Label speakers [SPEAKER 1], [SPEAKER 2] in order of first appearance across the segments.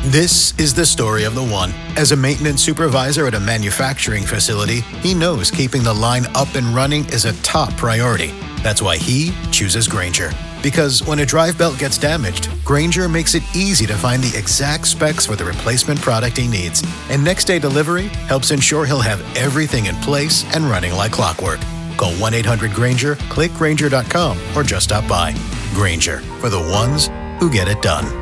[SPEAKER 1] This is the story of the one. As a maintenance supervisor at a manufacturing facility, he knows keeping the line up and running is a top priority. That's why he chooses Grainger. Because when a drive belt gets damaged, Grainger makes it easy to find the exact specs for the replacement product he needs. And next day delivery helps ensure he'll have everything in place and running like clockwork. Call 1-800-GRAINGER, click Grainger.com, or just stop by. Grainger, for the ones who get it done.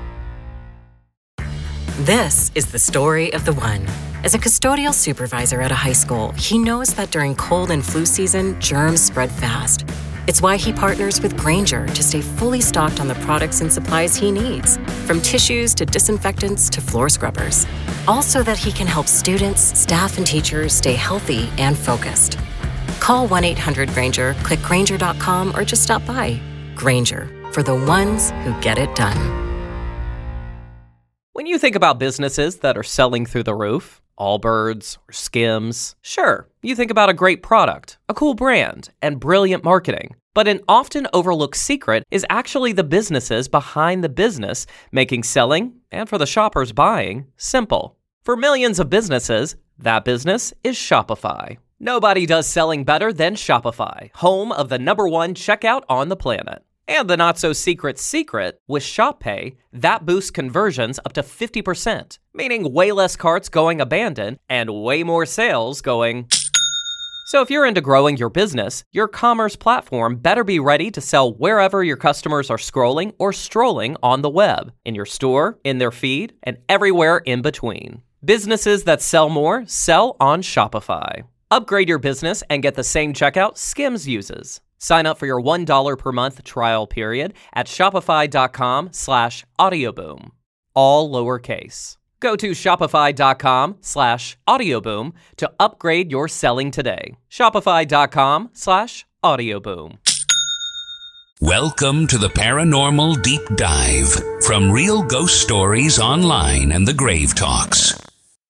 [SPEAKER 2] This is the story of the one. As a custodial supervisor at a high school, he knows that during cold and flu season, germs spread fast. It's why he partners with Grainger to stay fully stocked on the products and supplies he needs, from tissues to disinfectants to floor scrubbers. All so that he can help students, staff, and teachers stay healthy and focused. Call 1-800-GRAINGER, click Grainger.com, or just stop by. Grainger, for the ones who get it done.
[SPEAKER 3] When you think about businesses that are selling through the roof, Allbirds or Skims, sure, you think about a great product, a cool brand, and brilliant marketing. But an often overlooked secret is actually the businesses behind the business, making selling, and for the shoppers buying, simple. For millions of businesses, that business is Shopify. Nobody does selling better than Shopify, home of the #1 checkout on the planet. And the not-so-secret secret, with Shop Pay, that boosts conversions up to 50%, meaning way less carts going abandoned and way more sales going. So if you're into growing your business, your commerce platform better be ready to sell wherever your customers are scrolling or strolling on the web, in your store, in their feed, and everywhere in between. Businesses that sell more sell on Shopify. Upgrade your business and get the same checkout Skims uses. Sign up for your $1 per month trial period at shopify.com/audioboom. All lowercase. Go to shopify.com/audioboom to upgrade your selling today. Shopify.com/audioboom.
[SPEAKER 4] Welcome to the Paranormal Deep Dive from Real Ghost Stories Online and the Grave Talks.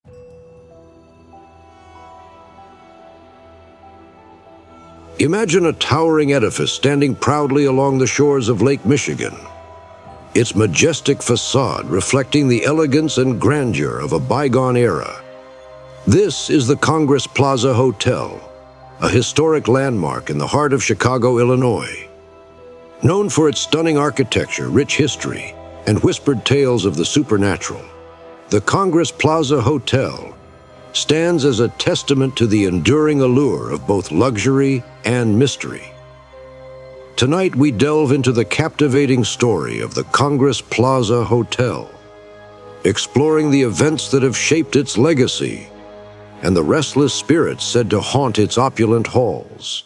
[SPEAKER 5] Imagine a towering edifice standing proudly along the shores of Lake Michigan, its majestic facade reflecting the elegance and grandeur of a bygone era. This is the Congress Plaza Hotel, a historic landmark in the heart of Chicago, Illinois. Known for its stunning architecture, rich history, and whispered tales of the supernatural, the Congress Plaza Hotel stands as a testament to the enduring allure of both luxury and mystery. Tonight we delve into the captivating story of the Congress Plaza Hotel, exploring the events that have shaped its legacy and the restless spirits said to haunt its opulent halls.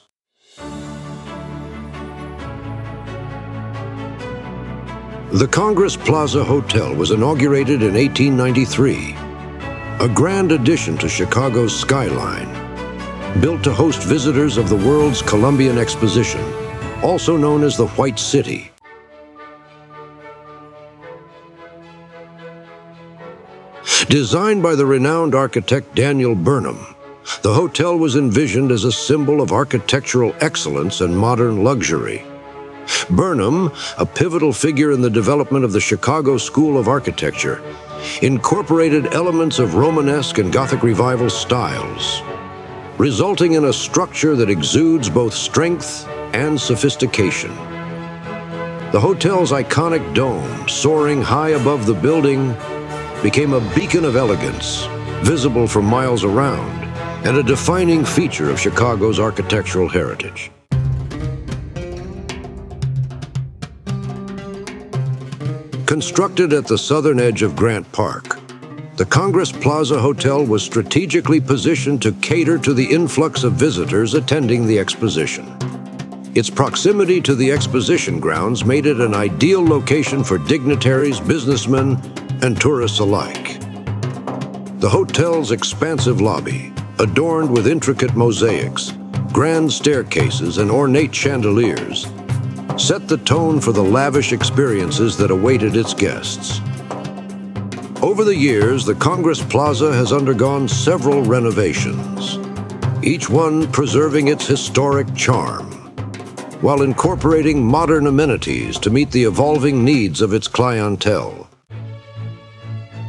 [SPEAKER 5] The Congress Plaza Hotel was inaugurated in 1893. A grand addition to Chicago's skyline, built to host visitors of the world's Columbian Exposition, also known as the White City. Designed by the renowned architect Daniel Burnham, the hotel was envisioned as a symbol of architectural excellence and modern luxury. Burnham, a pivotal figure in the development of the Chicago School of Architecture, incorporated elements of Romanesque and Gothic Revival styles, resulting in a structure that exudes both strength and sophistication. The hotel's iconic dome, soaring high above the building, became a beacon of elegance, visible for miles around, and a defining feature of Chicago's architectural heritage. Constructed at the southern edge of Grant Park, the Congress Plaza Hotel was strategically positioned to cater to the influx of visitors attending the exposition. Its proximity to the exposition grounds made it an ideal location for dignitaries, businessmen, and tourists alike. The hotel's expansive lobby, adorned with intricate mosaics, grand staircases, and ornate chandeliers, set the tone for the lavish experiences that awaited its guests. Over the years, the Congress Plaza has undergone several renovations, each one preserving its historic charm, while incorporating modern amenities to meet the evolving needs of its clientele.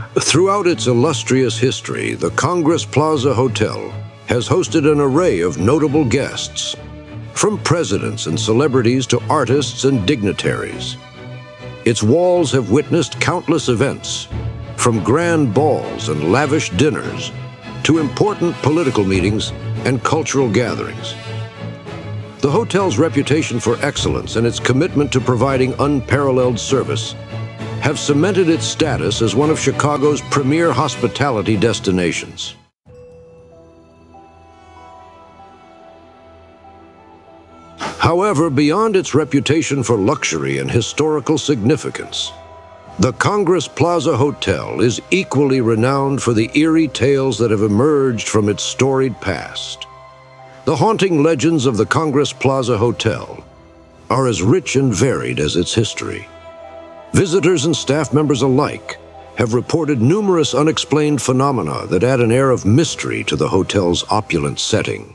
[SPEAKER 5] Throughout its illustrious history, the Congress Plaza Hotel has hosted an array of notable guests, from presidents and celebrities to artists and dignitaries. Its walls have witnessed countless events, from grand balls and lavish dinners to important political meetings and cultural gatherings. The hotel's reputation for excellence and its commitment to providing unparalleled service have cemented its status as one of Chicago's premier hospitality destinations. However, beyond its reputation for luxury and historical significance, the Congress Plaza Hotel is equally renowned for the eerie tales that have emerged from its storied past. The haunting legends of the Congress Plaza Hotel are as rich and varied as its history. Visitors and staff members alike have reported numerous unexplained phenomena that add an air of mystery to the hotel's opulent setting.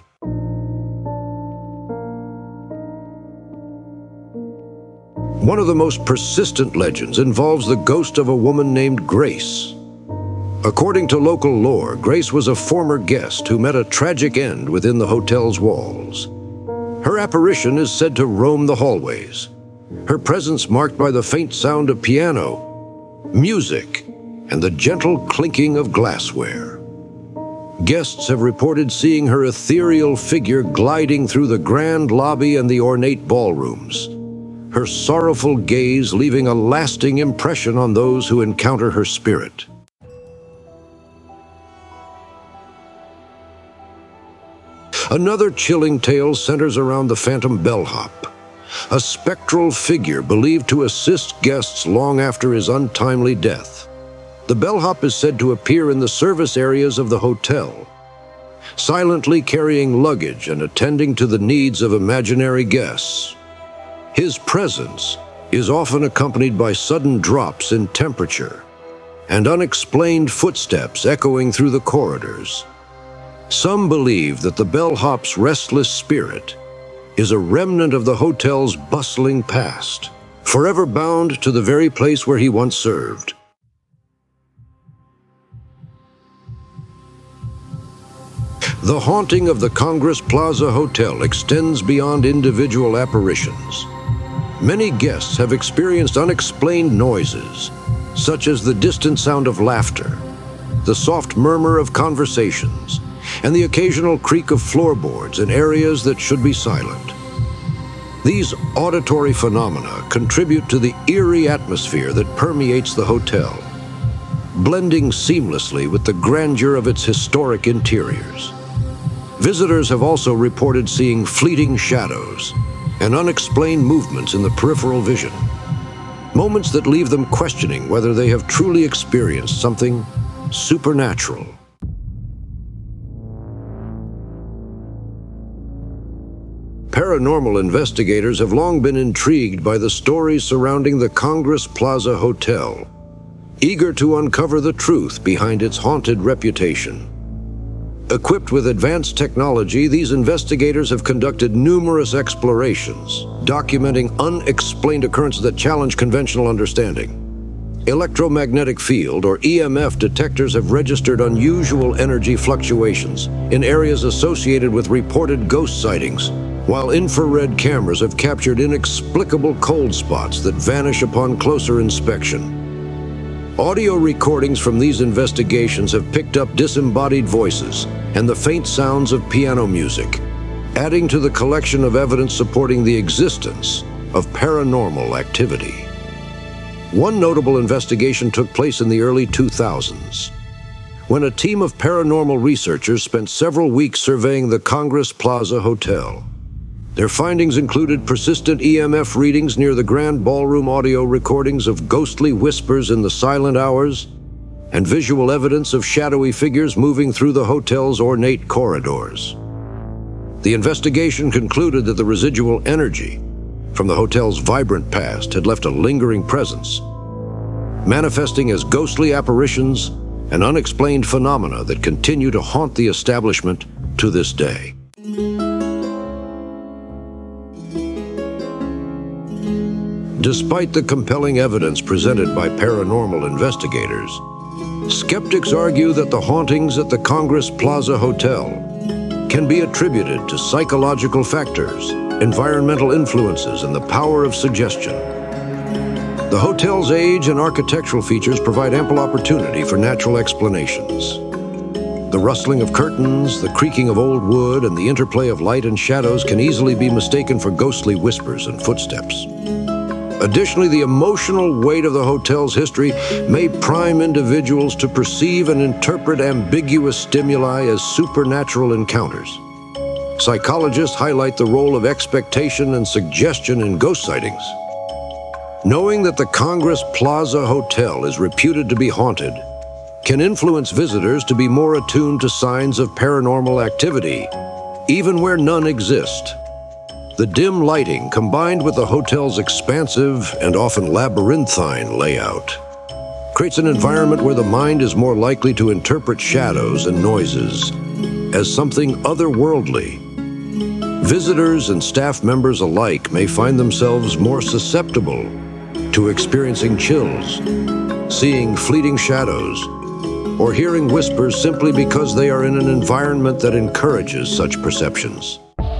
[SPEAKER 5] One of the most persistent legends involves the ghost of a woman named Grace. According to local lore, Grace was a former guest who met a tragic end within the hotel's walls. Her apparition is said to roam the hallways, her presence marked by the faint sound of piano, music, and the gentle clinking of glassware. Guests have reported seeing her ethereal figure gliding through the grand lobby and the ornate ballrooms, her sorrowful gaze leaving a lasting impression on those who encounter her spirit. Another chilling tale centers around the phantom bellhop, a spectral figure believed to assist guests long after his untimely death. The bellhop is said to appear in the service areas of the hotel, silently carrying luggage and attending to the needs of imaginary guests. His presence is often accompanied by sudden drops in temperature and unexplained footsteps echoing through the corridors. Some believe that the bellhop's restless spirit is a remnant of the hotel's bustling past, forever bound to the very place where he once served. The haunting of the Congress Plaza Hotel extends beyond individual apparitions. Many guests have experienced unexplained noises, such as the distant sound of laughter, the soft murmur of conversations, and the occasional creak of floorboards in areas that should be silent. These auditory phenomena contribute to the eerie atmosphere that permeates the hotel, blending seamlessly with the grandeur of its historic interiors. Visitors have also reported seeing fleeting shadows and unexplained movements in the peripheral vision, moments that leave them questioning whether they have truly experienced something supernatural. Paranormal investigators have long been intrigued by the stories surrounding the Congress Plaza Hotel, eager to uncover the truth behind its haunted reputation. Equipped with advanced technology, these investigators have conducted numerous explorations, documenting unexplained occurrences that challenge conventional understanding. Electromagnetic field, or EMF, detectors have registered unusual energy fluctuations in areas associated with reported ghost sightings, while infrared cameras have captured inexplicable cold spots that vanish upon closer inspection. Audio recordings from these investigations have picked up disembodied voices and the faint sounds of piano music, adding to the collection of evidence supporting the existence of paranormal activity. One notable investigation took place in the early 2000s, when a team of paranormal researchers spent several weeks surveying the Congress Plaza Hotel. Their findings included persistent EMF readings near the grand ballroom, audio recordings of ghostly whispers in the silent hours, and visual evidence of shadowy figures moving through the hotel's ornate corridors. The investigation concluded that the residual energy from the hotel's vibrant past had left a lingering presence, manifesting as ghostly apparitions and unexplained phenomena that continue to haunt the establishment to this day. Despite the compelling evidence presented by paranormal investigators, Skeptics argue that the hauntings at the Congress Plaza Hotel can be attributed to psychological factors, environmental influences, and the power of suggestion. The hotel's age and architectural features provide ample opportunity for natural explanations. The rustling of curtains, the creaking of old wood, and the interplay of light and shadows can easily be mistaken for ghostly whispers and footsteps. Additionally, the emotional weight of the hotel's history may prime individuals to perceive and interpret ambiguous stimuli as supernatural encounters. Psychologists highlight the role of expectation and suggestion in ghost sightings. Knowing that the Congress Plaza Hotel is reputed to be haunted can influence visitors to be more attuned to signs of paranormal activity, even where none exist. The dim lighting, combined with the hotel's expansive and often labyrinthine layout, creates an environment where the mind is more likely to interpret shadows and noises as something otherworldly. Visitors and staff members alike may find themselves more susceptible to experiencing chills, seeing fleeting shadows, or hearing whispers simply because they are in an environment that encourages such perceptions.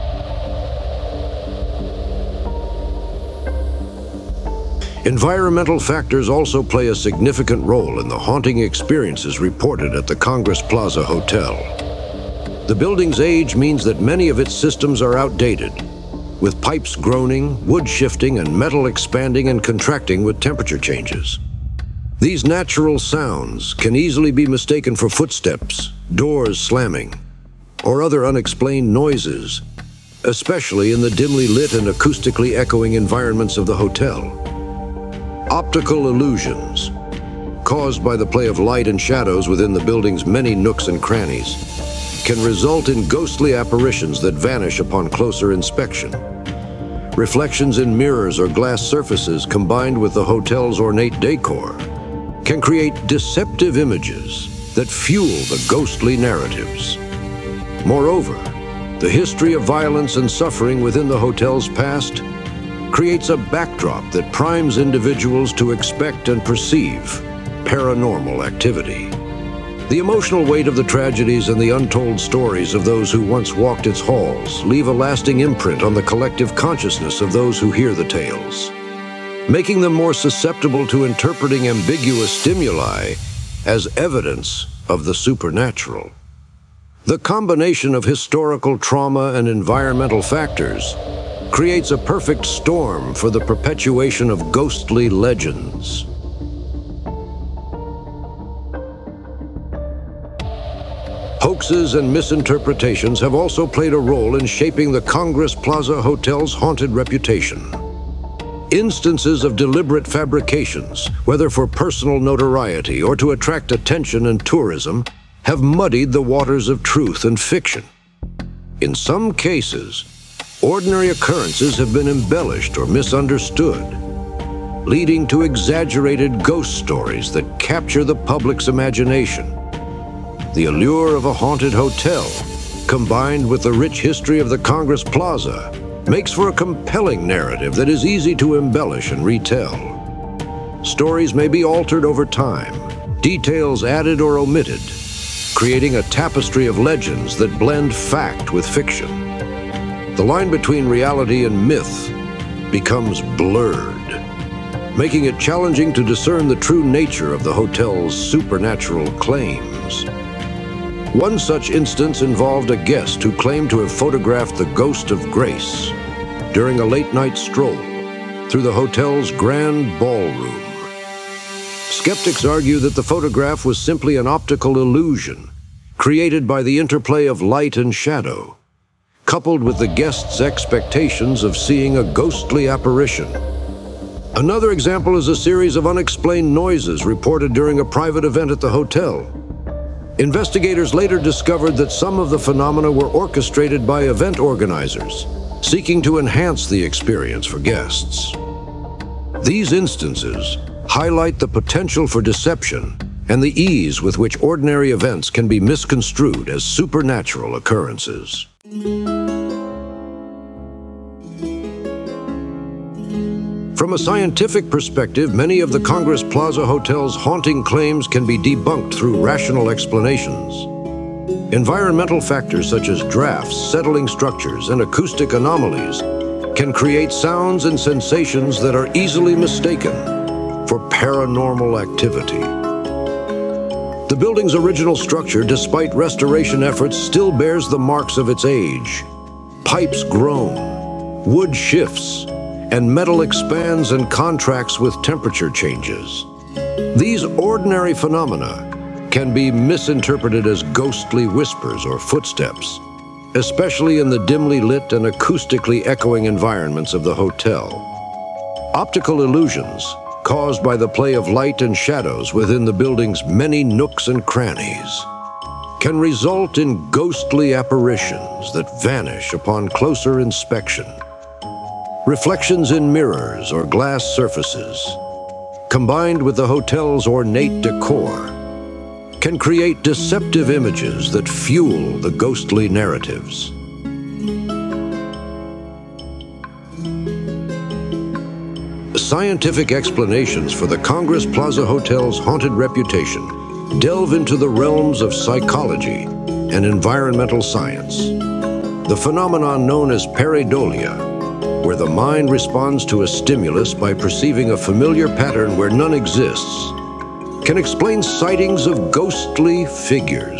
[SPEAKER 5] Environmental factors also play a significant role in the haunting experiences reported at the Congress Plaza Hotel. The building's age means that many of its systems are outdated, with pipes groaning, wood shifting, and metal expanding and contracting with temperature changes. These natural sounds can easily be mistaken for footsteps, doors slamming, or other unexplained noises, especially in the dimly lit and acoustically echoing environments of the hotel. Optical illusions, caused by the play of light and shadows within the building's many nooks and crannies, can result in ghostly apparitions that vanish upon closer inspection. Reflections in mirrors or glass surfaces combined with the hotel's ornate decor can create deceptive images that fuel the ghostly narratives. Moreover, the history of violence and suffering within the hotel's past creates a backdrop that primes individuals to expect and perceive paranormal activity. The emotional weight of the tragedies and the untold stories of those who once walked its halls leave a lasting imprint on the collective consciousness of those who hear the tales, making them more susceptible to interpreting ambiguous stimuli as evidence of the supernatural. The combination of historical trauma and environmental factors creates a perfect storm for the perpetuation of ghostly legends. Hoaxes and misinterpretations have also played a role in shaping the Congress Plaza Hotel's haunted reputation. Instances of deliberate fabrications, whether for personal notoriety or to attract attention and tourism, have muddied the waters of truth and fiction. In some cases, ordinary occurrences have been embellished or misunderstood, leading to exaggerated ghost stories that capture the public's imagination. The allure of a haunted hotel, combined with the rich history of the Congress Plaza, makes for a compelling narrative that is easy to embellish and retell. Stories may be altered over time, details added or omitted, creating a tapestry of legends that blend fact with fiction. The line between reality and myth becomes blurred, making it challenging to discern the true nature of the hotel's supernatural claims. One such instance involved a guest who claimed to have photographed the ghost of Grace during a late-night stroll through the hotel's grand ballroom. Skeptics argue that the photograph was simply an optical illusion created by the interplay of light and shadow, coupled with the guest's expectations of seeing a ghostly apparition. Another example is a series of unexplained noises reported during a private event at the hotel. Investigators later discovered that some of the phenomena were orchestrated by event organizers, seeking to enhance the experience for guests. These instances highlight the potential for deception and the ease with which ordinary events can be misconstrued as supernatural occurrences. From a scientific perspective, many of the Congress Plaza Hotel's haunting claims can be debunked through rational explanations. Environmental factors such as drafts, settling structures, and acoustic anomalies can create sounds and sensations that are easily mistaken for paranormal activity. The building's original structure, despite restoration efforts, still bears the marks of its age. Pipes groan, wood shifts, and metal expands and contracts with temperature changes. These ordinary phenomena can be misinterpreted as ghostly whispers or footsteps, especially in the dimly lit and acoustically echoing environments of the hotel. Optical illusions, caused by the play of light and shadows within the building's many nooks and crannies, can result in ghostly apparitions that vanish upon closer inspection. Reflections in mirrors or glass surfaces, combined with the hotel's ornate decor, can create deceptive images that fuel the ghostly narratives. Scientific explanations for the Congress Plaza Hotel's haunted reputation delve into the realms of psychology and environmental science. The phenomenon known as pareidolia, where the mind responds to a stimulus by perceiving a familiar pattern where none exists, can explain sightings of ghostly figures.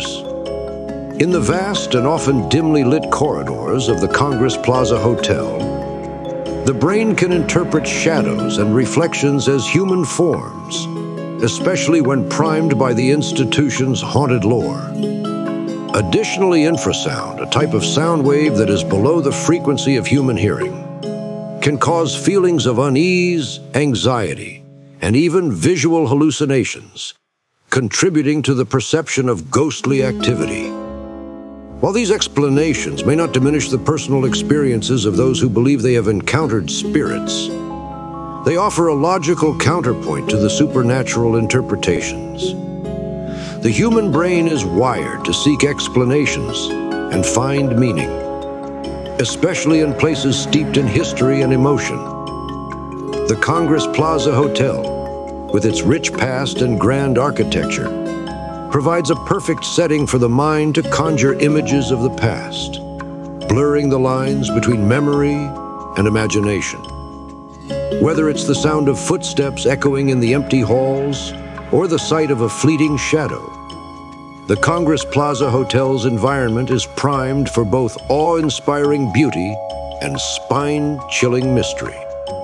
[SPEAKER 5] In the vast and often dimly lit corridors of the Congress Plaza Hotel, the brain can interpret shadows and reflections as human forms, especially when primed by the institution's haunted lore. Additionally, infrasound, a type of sound wave that is below the frequency of human hearing, can cause feelings of unease, anxiety, and even visual hallucinations, contributing to the perception of ghostly activity. While these explanations may not diminish the personal experiences of those who believe they have encountered spirits, they offer a logical counterpoint to the supernatural interpretations. The human brain is wired to seek explanations and find meaning, especially in places steeped in history and emotion. The Congress Plaza Hotel, with its rich past and grand architecture, provides a perfect setting for the mind to conjure images of the past, blurring the lines between memory and imagination. Whether it's the sound of footsteps echoing in the empty halls or the sight of a fleeting shadow, the Congress Plaza Hotel's environment is primed for both awe-inspiring beauty and spine-chilling mystery.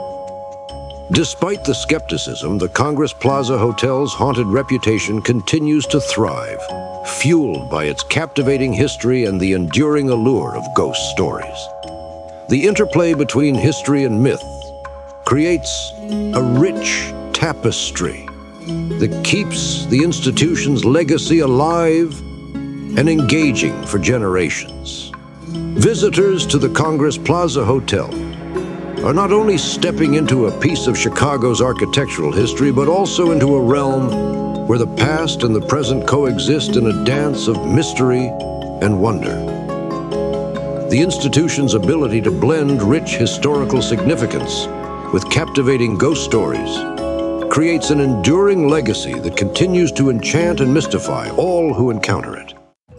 [SPEAKER 5] Despite the skepticism, the Congress Plaza Hotel's haunted reputation continues to thrive, fueled by its captivating history and the enduring allure of ghost stories. The interplay between history and myth creates a rich tapestry that keeps the institution's legacy alive and engaging for generations. Visitors to the Congress Plaza Hotel are not only stepping into a piece of Chicago's architectural history, but also into a realm where the past and the present coexist in a dance of mystery and wonder. The institution's ability to blend rich historical significance with captivating ghost stories creates an enduring legacy that continues to enchant and mystify all who encounter it.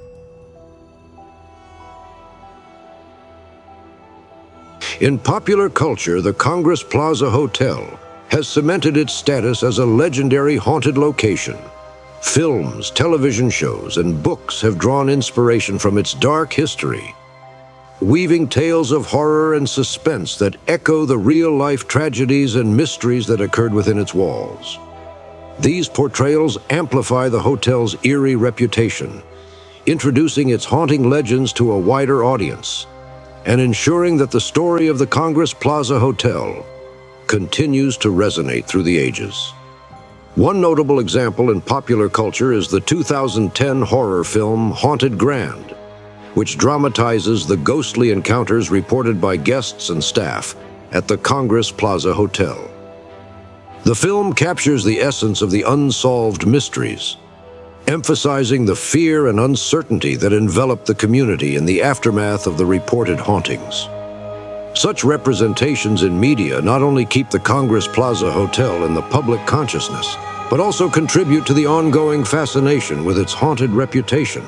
[SPEAKER 5] In popular culture, the Congress Plaza Hotel has cemented its status as a legendary haunted location. Films, television shows, and books have drawn inspiration from its dark history, weaving tales of horror and suspense that echo the real-life tragedies and mysteries that occurred within its walls. These portrayals amplify the hotel's eerie reputation, introducing its haunting legends to a wider audience, and ensuring that the story of the Congress Plaza Hotel continues to resonate through the ages. One notable example in popular culture is the 2010 horror film Haunted Grand, which dramatizes the ghostly encounters reported by guests and staff at the Congress Plaza Hotel. The film captures the essence of the unsolved mysteries, emphasizing the fear and uncertainty that enveloped the community in the aftermath of the reported hauntings. Such representations in media not only keep the Congress Plaza Hotel in the public consciousness, but also contribute to the ongoing fascination with its haunted reputation.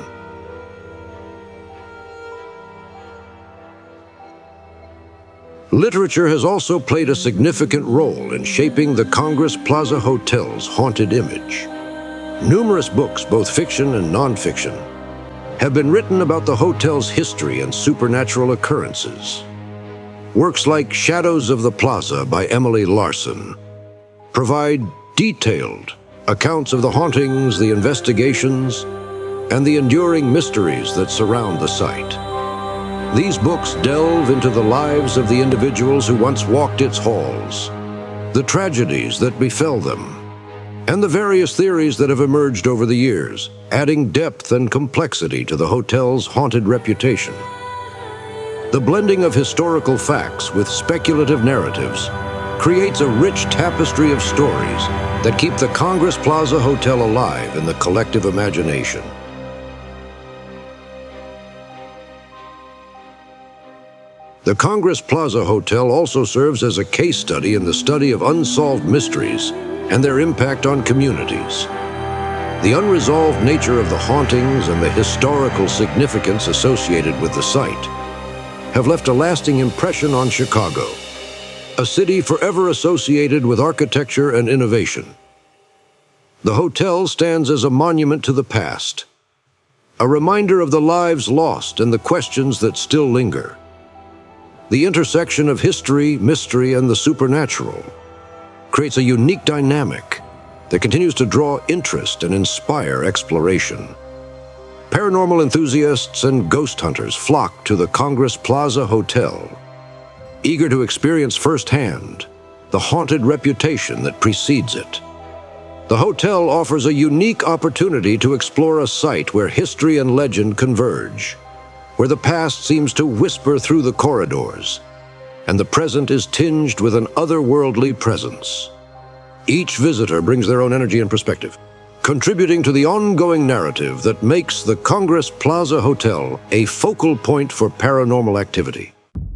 [SPEAKER 5] Literature has also played a significant role in shaping the Congress Plaza Hotel's haunted image. Numerous books, both fiction and nonfiction, have been written about the hotel's history and supernatural occurrences. Works like Shadows of the Plaza by Emily Larson provide detailed accounts of the hauntings, the investigations, and the enduring mysteries that surround the site. These books delve into the lives of the individuals who once walked its halls, the tragedies that befell them, and the various theories that have emerged over the years, adding depth and complexity to the hotel's haunted reputation. The blending of historical facts with speculative narratives creates a rich tapestry of stories that keep the Congress Plaza Hotel alive in the collective imagination. The Congress Plaza Hotel also serves as a case study in the study of unsolved mysteries and their impact on communities. The unresolved nature of the hauntings and the historical significance associated with the site have left a lasting impression on Chicago, a city forever associated with architecture and innovation. The hotel stands as a monument to the past, a reminder of the lives lost and the questions that still linger. The intersection of history, mystery, and the supernatural creates a unique dynamic that continues to draw interest and inspire exploration. Paranormal enthusiasts and ghost hunters flock to the Congress Plaza Hotel, eager to experience firsthand the haunted reputation that precedes it. The hotel offers a unique opportunity to explore a site where history and legend converge, where the past seems to whisper through the corridors, and the present is tinged with an otherworldly presence. Each visitor brings their own energy and perspective, contributing to the ongoing narrative that makes the Congress Plaza Hotel a focal point for paranormal activity.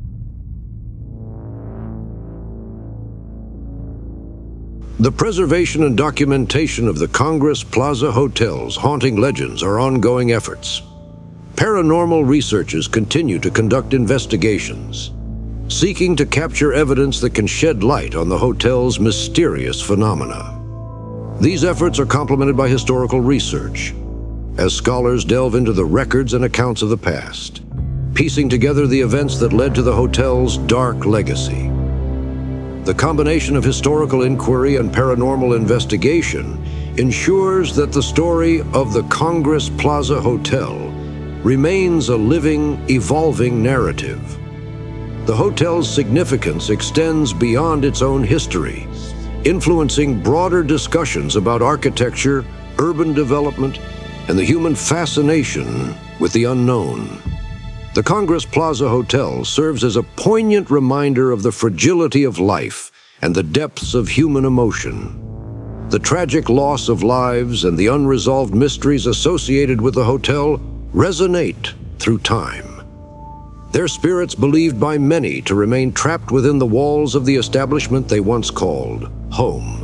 [SPEAKER 5] The preservation and documentation of the Congress Plaza Hotel's haunting legends are ongoing efforts. Paranormal researchers continue to conduct investigations, seeking to capture evidence that can shed light on the hotel's mysterious phenomena. These efforts are complemented by historical research, as scholars delve into the records and accounts of the past, piecing together the events that led to the hotel's dark legacy. The combination of historical inquiry and paranormal investigation ensures that the story of the Congress Plaza Hotel remains a living, evolving narrative. The hotel's significance extends beyond its own history, influencing broader discussions about architecture, urban development, and the human fascination with the unknown. The Congress Plaza Hotel serves as a poignant reminder of the fragility of life and the depths of human emotion. The tragic loss of lives and the unresolved mysteries associated with the hotel resonate through time. Their spirits believed by many to remain trapped within the walls of the establishment they once called home.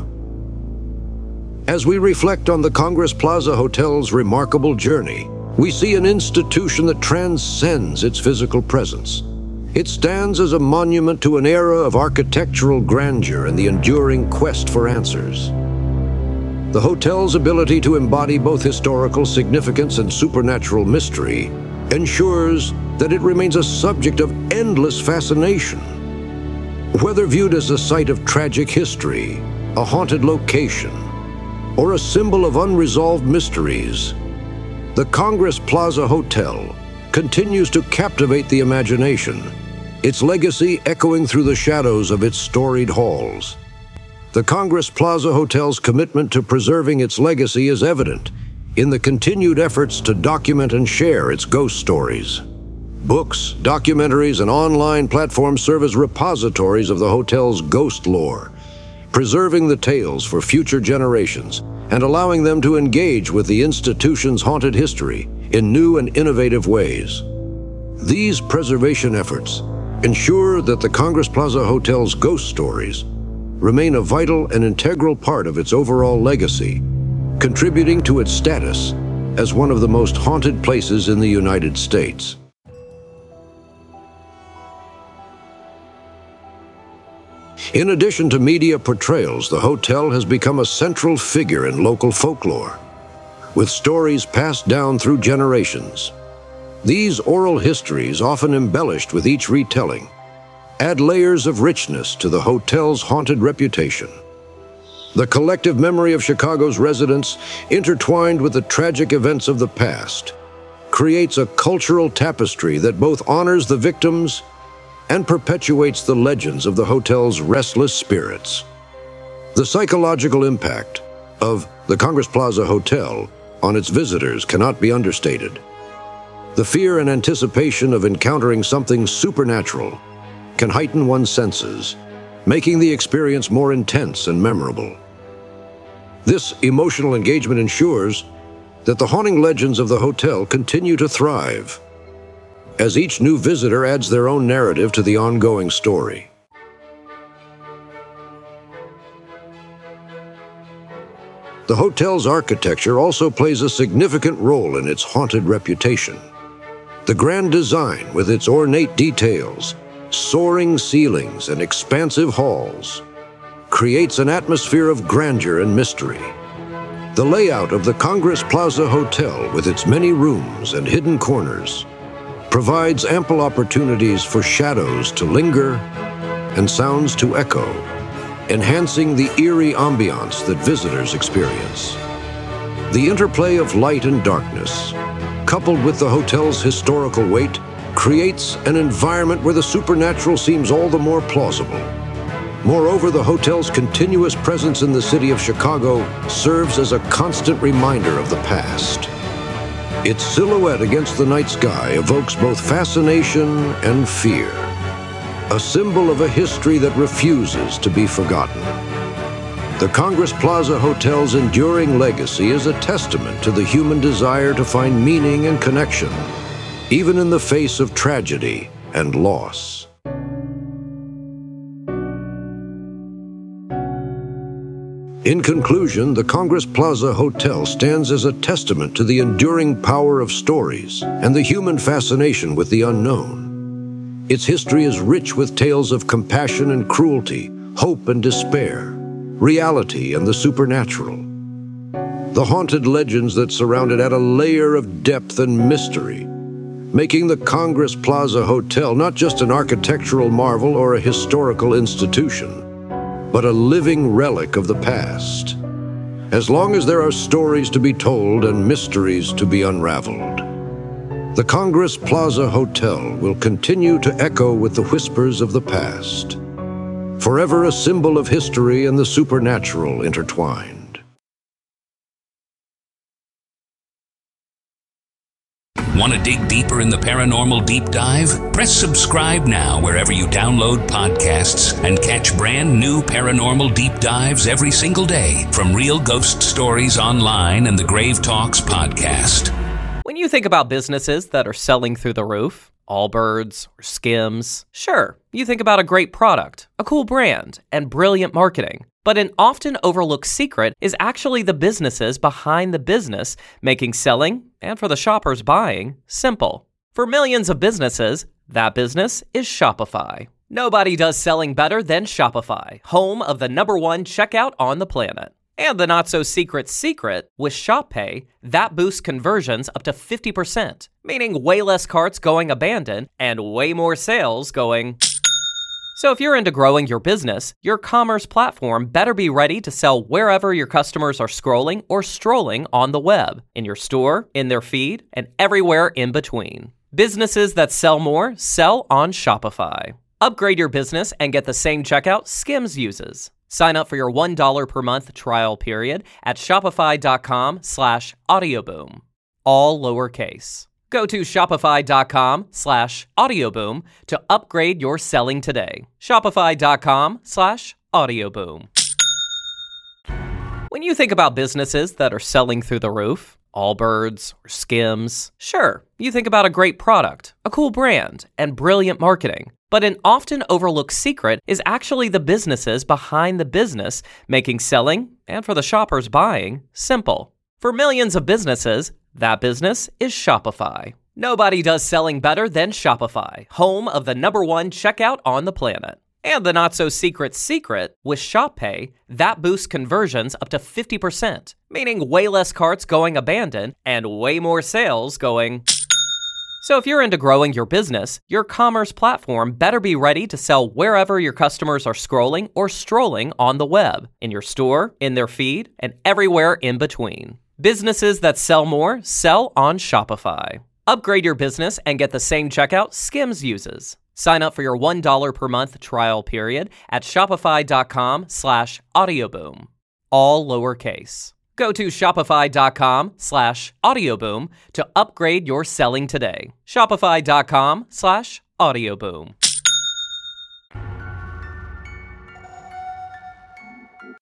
[SPEAKER 5] As we reflect on the Congress Plaza Hotel's remarkable journey, we see an institution that transcends its physical presence. It stands as a monument to an era of architectural grandeur and the enduring quest for answers. The hotel's ability to embody both historical significance and supernatural mystery ensures that it remains a subject of endless fascination. Whether viewed as a site of tragic history, a haunted location, or a symbol of unresolved mysteries, the Congress Plaza Hotel continues to captivate the imagination, its legacy echoing through the shadows of its storied halls. The Congress Plaza Hotel's commitment to preserving its legacy is evident in the continued efforts to document and share its ghost stories. Books, documentaries, and online platforms serve as repositories of the hotel's ghost lore, preserving the tales for future generations and allowing them to engage with the institution's haunted history in new and innovative ways. These preservation efforts ensure that the Congress Plaza Hotel's ghost stories remain a vital and integral part of its overall legacy, contributing to its status as one of the most haunted places in the United States. In addition to media portrayals, the hotel has become a central figure in local folklore, with stories passed down through generations. These oral histories, often embellished with each retelling, add layers of richness to the hotel's haunted reputation. The collective memory of Chicago's residents, intertwined with the tragic events of the past, creates a cultural tapestry that both honors the victims and perpetuates the legends of the hotel's restless spirits. The psychological impact of the Congress Plaza Hotel on its visitors cannot be understated. The fear and anticipation of encountering something supernatural can heighten one's senses, making the experience more intense and memorable. This emotional engagement ensures that the haunting legends of the hotel continue to thrive, as each new visitor adds their own narrative to the ongoing story. The hotel's architecture also plays a significant role in its haunted reputation. The grand design, with its ornate details, soaring ceilings, and expansive halls, creates an atmosphere of grandeur and mystery. The layout of the Congress Plaza Hotel, with its many rooms and hidden corners, provides ample opportunities for shadows to linger and sounds to echo, enhancing the eerie ambiance that visitors experience. The interplay of light and darkness, coupled with the hotel's historical weight, creates an environment where the supernatural seems all the more plausible. Moreover, the hotel's continuous presence in the city of Chicago serves as a constant reminder of the past. Its silhouette against the night sky evokes both fascination and fear, a symbol of a history that refuses to be forgotten. The Congress Plaza Hotel's enduring legacy is a testament to the human desire to find meaning and connection, even in the face of tragedy and loss. In conclusion, the Congress Plaza Hotel stands as a testament to the enduring power of stories and the human fascination with the unknown. Its history is rich with tales of compassion and cruelty, hope and despair, reality and the supernatural. The haunted legends that surround it add a layer of depth and mystery, making the Congress Plaza Hotel not just an architectural marvel or a historical institution, but a living relic of the past. As long as there are stories to be told and mysteries to be unraveled, the Congress Plaza Hotel will continue to echo with the whispers of the past, forever a symbol of history and the supernatural intertwined.
[SPEAKER 4] Want to dig deeper in the Paranormal Deep Dive? Press subscribe now wherever you download podcasts and catch brand new Paranormal Deep Dives every single day from Real Ghost Stories Online and the Grave Talks podcast.
[SPEAKER 3] When you think about businesses that are selling through the roof, Allbirds or Skims, sure, you think about a great product, a cool brand, and brilliant marketing. But an often overlooked secret is actually the businesses behind the business, making selling, and for the shoppers buying, simple. For millions of businesses, that business is Shopify. Nobody does selling better than Shopify, home of the #1 checkout on the planet. And the not-so-secret secret, with Shop Pay, that boosts conversions up to 50%, meaning way less carts going abandoned and way more sales going... So if you're into growing your business, your commerce platform better be ready to sell wherever your customers are scrolling or strolling on the web, in your store, in their feed, and everywhere in between. Businesses that sell more sell on Shopify. Upgrade your business and get the same checkout Skims uses. Sign up for your $1 per month trial period at shopify.com/audioboom. All lowercase. Go to shopify.com/audioboom to upgrade your selling today. Shopify.com/audioboom. When you think about businesses that are selling through the roof, Allbirds or Skims, sure, you think about a great product, a cool brand, and brilliant marketing. But an often overlooked secret is actually the businesses behind the business, making selling, and for the shoppers buying, simple. For millions of businesses, that business is Shopify. Nobody does selling better than Shopify, home of the #1 checkout on the planet. And the not-so-secret secret, with Shop Pay, that boosts conversions up to 50%, meaning way less carts going abandoned and way more sales going... So if you're into growing your business, your commerce platform better be ready to sell wherever your customers are scrolling or strolling on the web, in your store, in their feed, and everywhere in between. Businesses that sell more sell on Shopify. Upgrade your business and get the same checkout Skims uses. Sign up for your $1 per month trial period at shopify.com/audioboom. All lowercase. Go to shopify.com/audioboom to upgrade your selling today. Shopify.com/audioboom.